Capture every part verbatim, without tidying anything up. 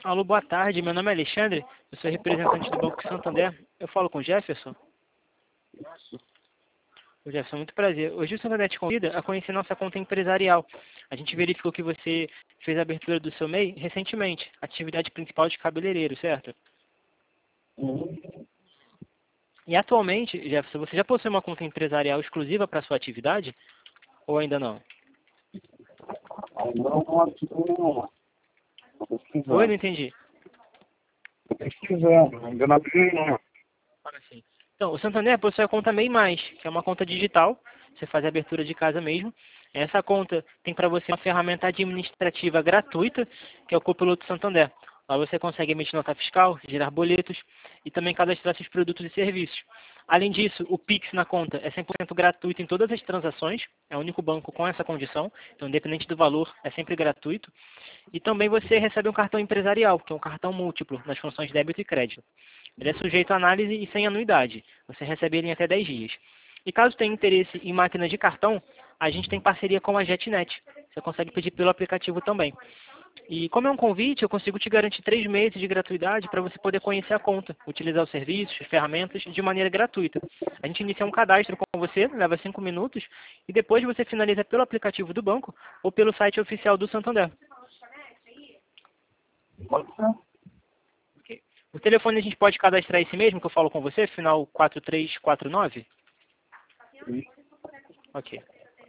Alô, boa tarde. Meu nome é Alexandre. Eu sou representante do Banco Santander. Eu falo com o Jefferson. O Jefferson, muito prazer. Hoje o Santander te convida a conhecer nossa conta empresarial. A gente verificou que você fez a abertura do seu M E I recentemente. Atividade principal de cabeleireiro, certo? Uhum. E atualmente, Jefferson, você já possui uma conta empresarial exclusiva para sua atividade? Ou ainda não? Ainda não ativei nenhuma. Estou Oi, não pesquisando. entendi. Estou pesquisando. Ainda não ativei nenhuma. Agora sim. Então, o Santander possui a conta M E I Mais, que é uma conta digital. Você faz a abertura de casa mesmo. Essa conta tem para você uma ferramenta administrativa gratuita, que é o Copiloto Santander. Lá você consegue emitir nota fiscal, gerar boletos e também cadastrar seus produtos e serviços. Além disso, o Pix na conta é cem por cento gratuito em todas as transações. É o único banco com essa condição. Então, independente do valor, é sempre gratuito. E também você recebe um cartão empresarial, que é um cartão múltiplo, nas funções débito e crédito. Ele é sujeito a análise e sem anuidade. Você recebe ele em até dez dias. E caso tenha interesse em máquina de cartão, a gente tem parceria com a JetNet. Você consegue pedir pelo aplicativo também. E como é um convite, eu consigo te garantir três meses de gratuidade para você poder conhecer a conta, utilizar os serviços, as ferramentas de maneira gratuita. A gente inicia um cadastro com você, leva cinco minutos, e depois você finaliza pelo aplicativo do banco ou pelo site oficial do Santander. Pode ser? Ok. O telefone a gente pode cadastrar esse mesmo que eu falo com você, final quatro três quatro nove? Sim. Ok.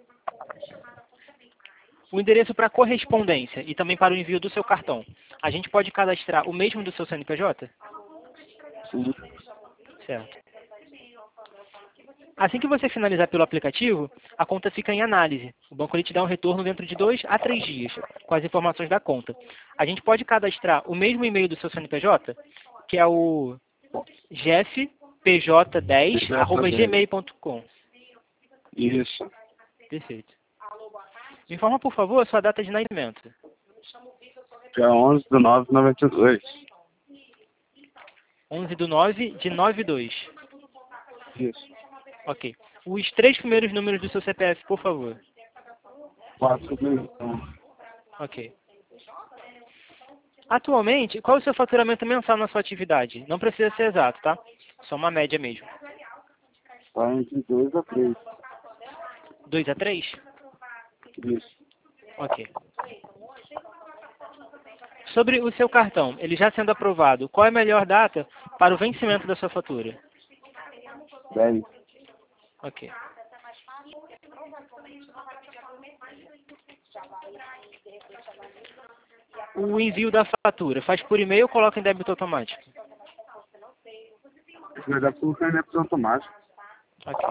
O endereço para correspondência e também para o envio do seu cartão. A gente pode cadastrar o mesmo do seu C N P J? Sim. Certo. Assim que você finalizar pelo aplicativo, a conta fica em análise. O banco ele te dá um retorno dentro de dois a três dias, com as informações da conta. A gente pode cadastrar o mesmo e-mail do seu C N P J, que é o jeff p j dez arroba gmail ponto com. Isso. Perfeito. Me informa, por favor, a sua data de nascimento. Dia onze de nove de noventa e dois. onze de nove de noventa e dois. Isso. Ok. Os três primeiros números do seu C P F, por favor. quatro mil. Ok. Atualmente, qual é o seu faturamento mensal na sua atividade? Não precisa ser exato, tá? Só uma média mesmo. Está entre dois a três. dois a três? Isso. Ok. Sobre o seu cartão, ele já sendo aprovado, qual é a melhor data para o vencimento da sua fatura? dez. Ok. O envio da fatura, faz por e-mail ou coloca em débito automático? Vai dar tudo em débito automático. Ok.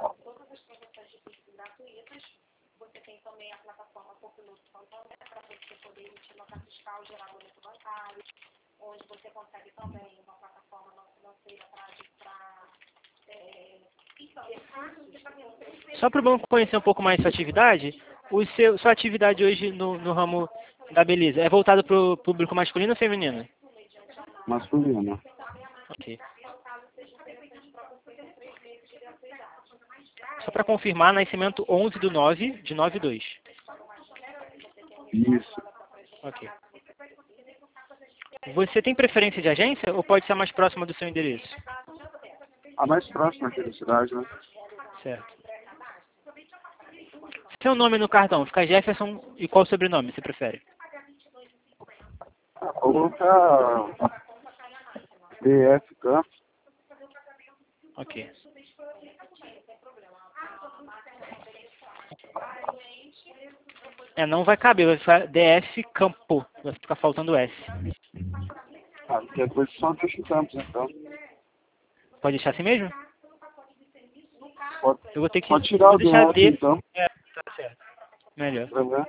Só para o banco conhecer um pouco mais sua atividade, o seu, sua atividade hoje no, no ramo da beleza é voltada para o público masculino ou feminino? Masculino. Ok. Só para confirmar, nascimento onze de nove de noventa e dois. Isso. Ok. Você tem preferência de agência ou pode ser a mais próxima do seu endereço? A mais próxima aqui da cidade, né? Certo. Seu nome no cartão, fica Jefferson e qual sobrenome você prefere? Coloca D F K. Ok. É, não vai caber, vai ficar D F Campo, vai ficar faltando S. Ah, depois só deixa o campos, então. Pode deixar assim mesmo? Pode, Eu vou ter que pode tirar vou o deixar D F, D. então. É, tá certo. Melhor. Pra ver.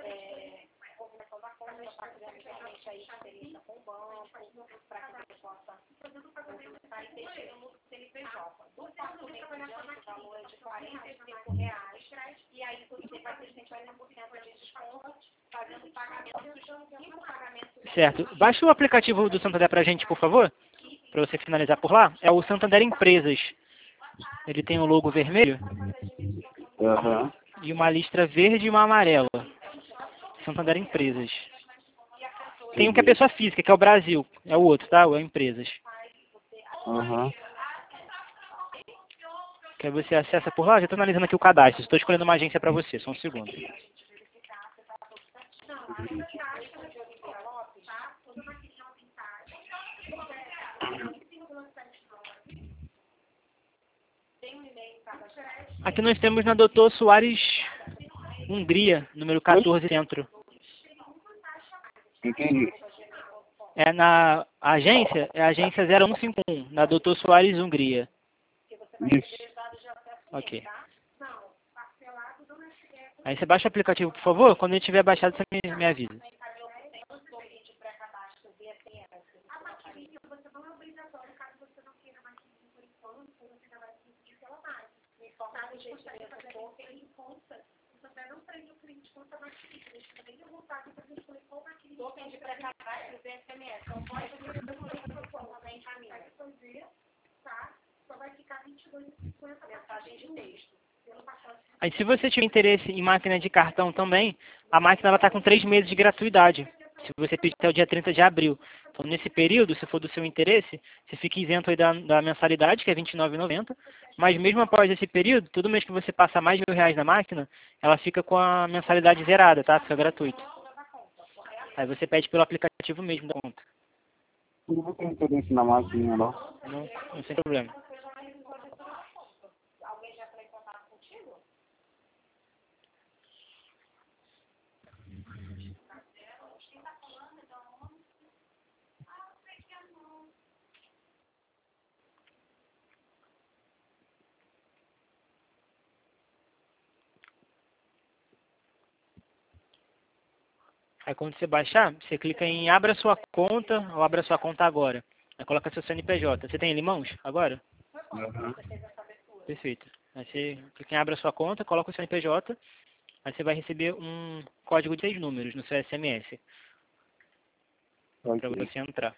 Certo. Baixa o aplicativo do Santander pra gente, por favor. Para você finalizar por lá. É o Santander Empresas. Ele tem um logo vermelho Aham. e uma listra verde e uma amarela. Santander Empresas. tem o que é pessoa física, que é o Brasil. É o outro, tá? Ou é empresas. Aham. Que aí você acessa por lá. Já estou analisando aqui o cadastro. Estou escolhendo uma agência para você. Só um segundo. Aqui nós temos na doutor Soares, Hungria, número quatorze, centro. Entendi. É na a agência, é a agência zero um cinco um, na doutor Soares, Hungria. Isso. Ok. Aí você baixa o aplicativo, por favor. Quando ele tiver baixado, você me, me avisa. Aí se você tiver interesse em máquina de cartão também, a máquina está com três meses de gratuidade. Se você pedir até o dia trinta de abril. Então nesse período, se for do seu interesse, você fica isento aí da, da mensalidade, que é vinte e nove reais e noventa centavos. Mas mesmo após esse período, todo mês que você passar mais de mil reais na máquina, ela fica com a mensalidade zerada, tá? Fica gratuito. Aí você pede pelo aplicativo mesmo da conta. Eu não vou ter interesse na máquina, não. Não, não tem problema. Aí quando você baixar, você clica em abra sua conta ou abra sua conta agora. Aí coloca seu C N P J. Você tem ele em mãos agora? Aham. Perfeito. Aí você clica em abra sua conta, coloca o C N P J, aí você vai receber um código de seis números no seu S M S para Ok. você entrar.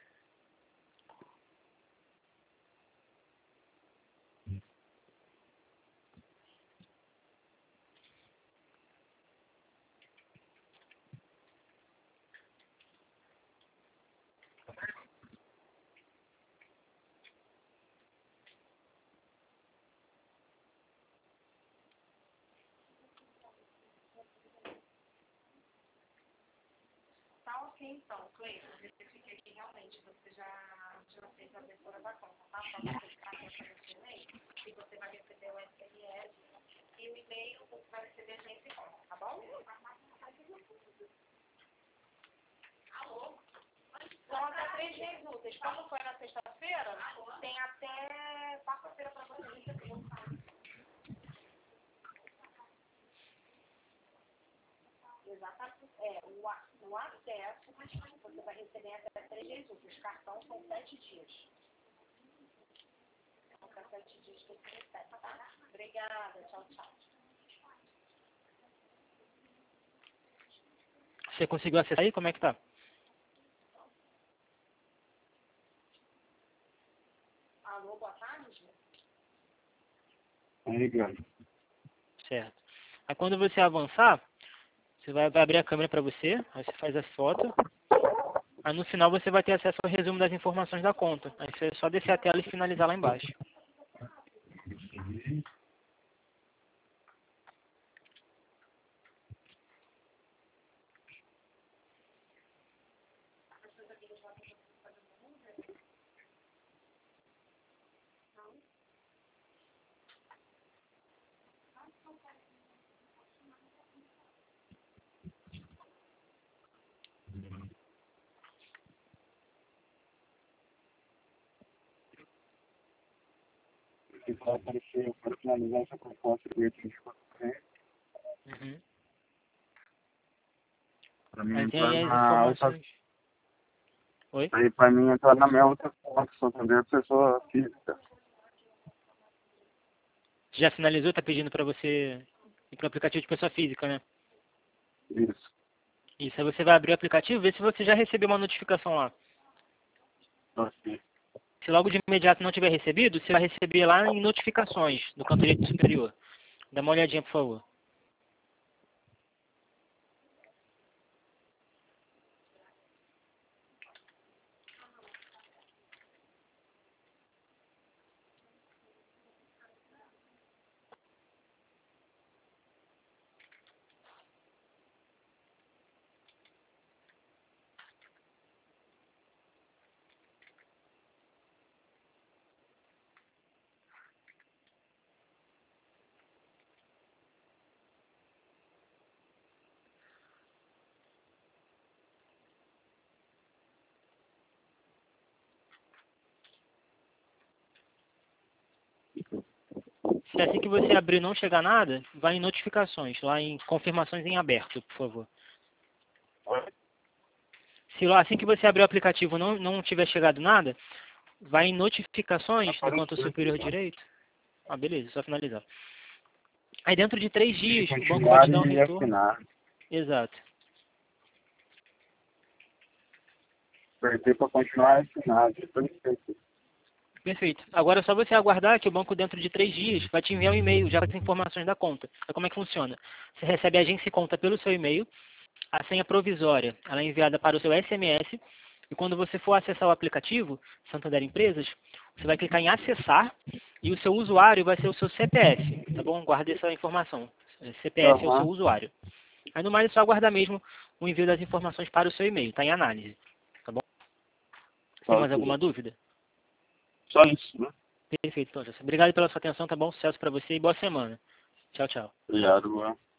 Você conseguiu acessar aí? Como é que tá? Aí, cara. Certo. Aí quando você avançar, você vai vai abrir a câmera para você, aí você faz a foto. Aí no final você vai ter acesso ao resumo das informações da conta. Aí você é só descer a tela e finalizar lá embaixo. Que vai aparecer para finalizar essa proposta que eu te fazer. Uhum. Para mim Aí tem entrar aí as na outra. informações. Oi? Aí para mim entrar na minha outra conta, Santander pessoa física. Já finalizou? Tá pedindo para você ir para o aplicativo de pessoa física, né? Isso. Isso, aí você vai abrir o aplicativo e ver se você já recebeu uma notificação lá. Ok. Se logo de imediato não tiver recebido, você vai receber lá em notificações, no canto direito superior. Dá uma olhadinha, por favor. Se assim que você abrir não chegar nada, vai em notificações, lá em confirmações em aberto, por favor. Se lá assim que você abrir o aplicativo não, não tiver chegado nada, vai em notificações no canto superior direito. Ah, beleza, só finalizar. Aí dentro de três dias, o banco vai te dar um retorno. Exato. Apertei para continuar assinado. Perfeito. Agora é só você aguardar que o banco dentro de três dias vai te enviar um e-mail já com as informações da conta. Então, como é que funciona? Você recebe a agência e conta pelo seu e-mail, a senha provisória ela é enviada para o seu S M S, e quando você for acessar o aplicativo, Santander Empresas, você vai clicar em acessar e o seu usuário vai ser o seu C P F, tá bom? Guarde essa informação. C P F uhum. É o seu usuário. Aí no mais é só aguardar mesmo o envio das informações para o seu e-mail, está em análise, tá bom? Tem mais alguma dúvida? Só isso, né? Perfeito, então. Obrigado pela sua atenção, tá bom? Sucesso para você e boa semana. Tchau, tchau. Obrigado, mano.